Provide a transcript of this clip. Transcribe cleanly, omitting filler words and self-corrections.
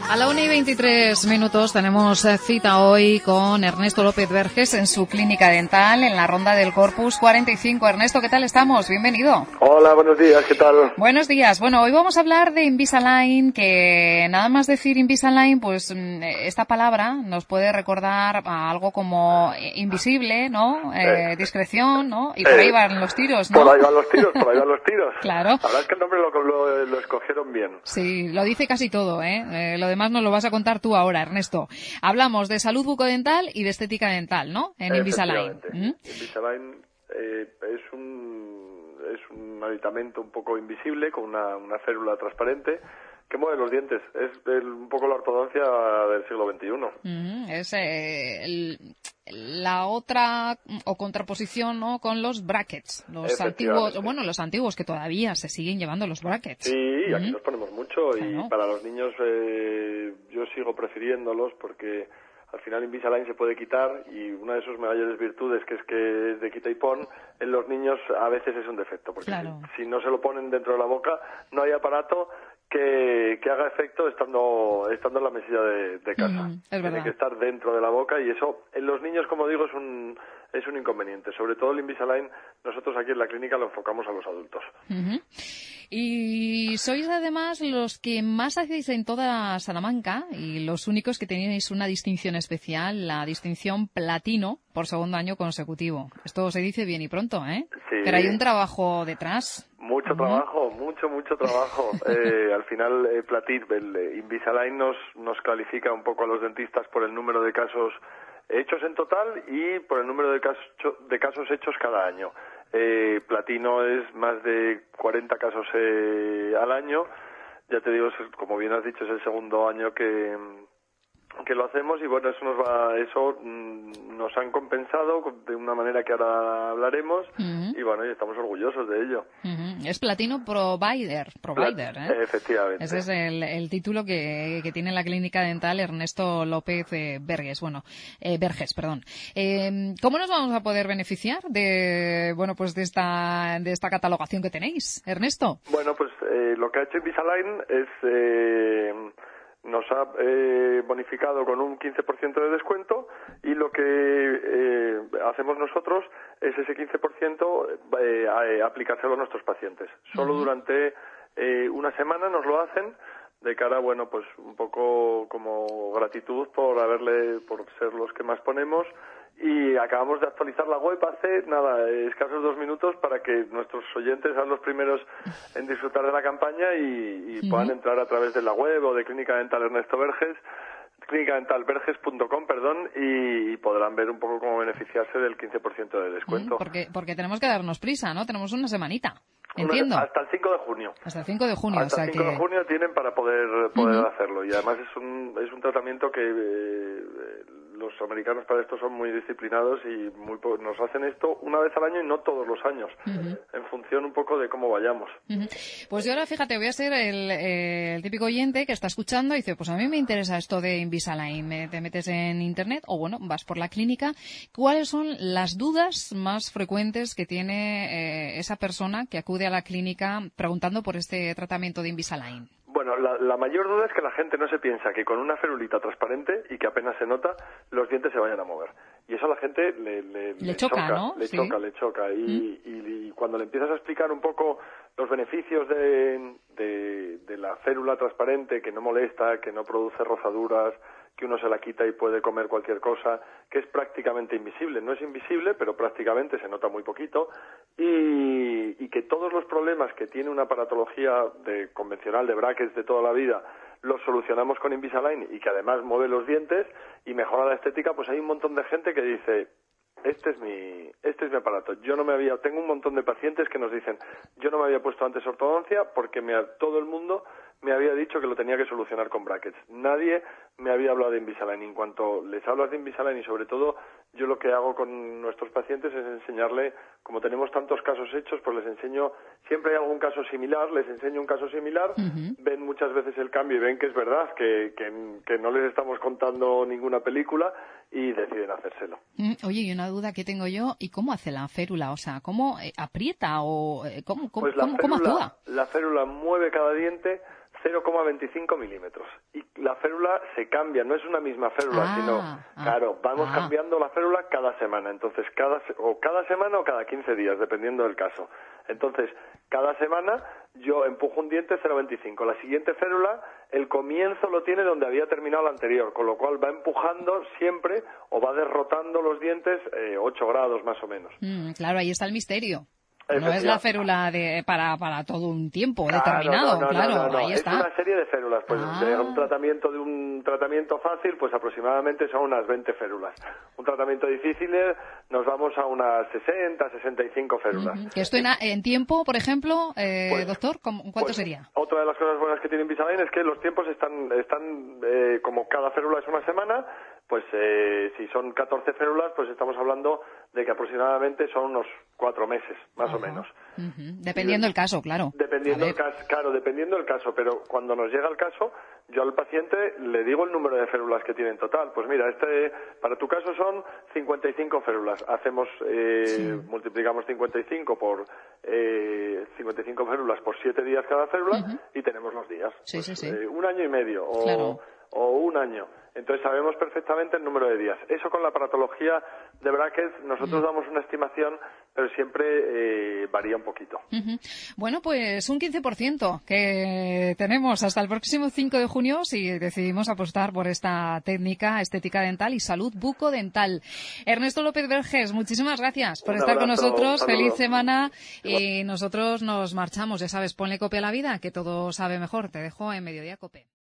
A la 1:23 tenemos cita hoy con Ernesto López Verges en su clínica dental en la Ronda del Corpus 45. Ernesto, ¿qué tal estamos? Bienvenido. Hola, buenos días, ¿qué tal? Buenos días. Bueno, hoy vamos a hablar de Invisalign, que nada más decir Invisalign, pues esta palabra nos puede recordar a algo como invisible, ¿no? Discreción, ¿no? Y por ahí van los tiros, ¿no? Por ahí van los tiros. Claro. La verdad es que el nombre lo escogieron bien. Sí, lo dice casi todo, ¿eh? Lo demás nos lo vas a contar tú ahora, Ernesto. Hablamos de salud bucodental y de estética dental, ¿no? En Invisalign. Invisalign es un aditamento un poco invisible con una férula transparente que mueve los dientes. Es un poco la ortodoncia del siglo XXI. Es la otra o contraposición, ¿no? Con los brackets, los antiguos que todavía se siguen llevando los brackets. Sí, aquí los ponemos mucho, claro. Y para los niños yo sigo prefiriéndolos porque al final Invisalign se puede quitar y una de sus mayores virtudes, que es de quita y pon, en los niños a veces es un defecto, porque claro. si no se lo ponen dentro de la boca no hay aparato que haga efecto estando en la mesilla de casa. Tiene que estar dentro de la boca y eso en los niños, como digo, es un inconveniente. Sobre todo el Invisalign, nosotros aquí en la clínica lo enfocamos a los adultos. Y sois además los que más hacéis en toda Salamanca y los únicos que tenéis una distinción especial, la distinción platino por segundo año consecutivo. Esto se dice bien y pronto, ¿eh? Sí. Pero hay un trabajo detrás. Mucho trabajo, mucho trabajo. Al final, el Invisalign nos califica un poco a los dentistas por el número de casos hechos en total y por el número de casos hechos cada año. Platino es más de 40 casos al año. Ya te digo, como bien has dicho, es el segundo año que lo hacemos y bueno, eso nos han compensado de una manera que ahora hablaremos y bueno, y estamos orgullosos de ello. Es Platino Provider, ¿eh? Efectivamente. Ese es el título que tiene la clínica dental Ernesto López Verges. ¿Cómo nos vamos a poder beneficiar de esta catalogación que tenéis, Ernesto? Bueno, pues lo que ha hecho Invisalign es nos ha bonificado con un 15% de descuento y lo que hacemos nosotros es ese 15% aplicárselo a nuestros pacientes. Solo durante una semana nos lo hacen de cara, bueno, pues un poco como gratitud por ser los que más ponemos. Y acabamos de actualizar la web hace, escasos 2 minutos para que nuestros oyentes sean los primeros en disfrutar de la campaña y puedan entrar a través de la web o de Clínica Dental Ernesto Verges, clínicadentalverges.com, y podrán ver un poco cómo beneficiarse del 15% de descuento. Porque tenemos que darnos prisa, ¿no? Tenemos una semanita. Entiendo. Hasta el 5 de junio. Hasta el 5 de junio. Hasta el 5 de junio tienen para poder hacerlo. Y además es un tratamiento que los americanos para esto son muy disciplinados y nos hacen esto una vez al año y no todos los años, en función un poco de cómo vayamos. Pues yo ahora, fíjate, voy a ser el típico oyente que está escuchando y dice, pues a mí me interesa esto de Invisalign. Te metes en internet o bueno, vas por la clínica. ¿Cuáles son las dudas más frecuentes que tiene esa persona que acude a la clínica preguntando por este tratamiento de Invisalign? Bueno, la mayor duda es que la gente no se piensa que con una ferulita transparente y que apenas se nota, los dientes se vayan a mover. Y eso a la gente le choca, ¿no? Le choca. Y cuando le empiezas a explicar un poco los beneficios de la férula transparente, que no molesta, que no produce rozaduras, que uno se la quita y puede comer cualquier cosa, que es prácticamente invisible. No es invisible, pero prácticamente se nota muy poquito, y que todos los problemas que tiene una aparatología convencional de brackets de toda la vida los solucionamos con Invisalign y que además mueve los dientes y mejora la estética, pues hay un montón de gente que dice, este es mi aparato. Tengo un montón de pacientes que nos dicen, yo no me había puesto antes ortodoncia porque todo el mundo me había dicho que lo tenía que solucionar con brackets. Nadie me había hablado de Invisalign. En cuanto les hablas de Invisalign y sobre todo yo lo que hago con nuestros pacientes es enseñarle, como tenemos tantos casos hechos, pues les enseño, siempre hay algún caso similar, les enseño un caso similar, ven muchas veces el cambio y ven que es verdad, que no les estamos contando ninguna película y deciden hacérselo. Oye, y una duda que tengo yo, ¿y cómo hace la férula? O sea, ¿cómo aprieta o cómo actúa? La férula mueve cada diente 0,25 milímetros y la férula se cambia, no es una misma férula, sino, claro, vamos cambiando la férula cada semana, entonces cada semana o cada 15 días, dependiendo del caso. Entonces, cada semana yo empujo un diente 0,25. La siguiente férula, el comienzo lo tiene donde había terminado la anterior, con lo cual va empujando siempre o va derrotando los dientes 8 grados más o menos. Claro, ahí está el misterio. No es la férula para todo un tiempo determinado, no. Ahí está. Es una serie de férulas, pues de un tratamiento fácil, pues aproximadamente son unas 20 férulas. Un tratamiento difícil nos vamos a unas 60, 65 férulas. Que esto en tiempo, por ejemplo, doctor, ¿cuánto sería? Otra de las cosas buenas que tiene Invisalign es que los tiempos están como cada férula es una semana, pues si son 14 férulas, pues estamos hablando de que aproximadamente son unos 4 meses, más o menos. Dependiendo del caso, claro. Dependiendo del caso, pero cuando nos llega el caso, yo al paciente le digo el número de férulas que tiene en total. Pues mira, para tu caso son 55 férulas. Hacemos, multiplicamos 55 por 55 férulas por 7 días cada férula y tenemos los días. Un año y medio o un año. Entonces sabemos perfectamente el número de días. Eso con la aparatología de brackets, nosotros damos una estimación, pero siempre varía un poquito. Bueno, pues un 15% que tenemos hasta el próximo 5 de junio si decidimos apostar por esta técnica estética dental y salud bucodental. Ernesto López Vergés, muchísimas gracias por estar con nosotros. Feliz semana y nosotros nos marchamos. Ya sabes, ponle copia a la vida, que todo sabe mejor. Te dejo en Mediodía Cope.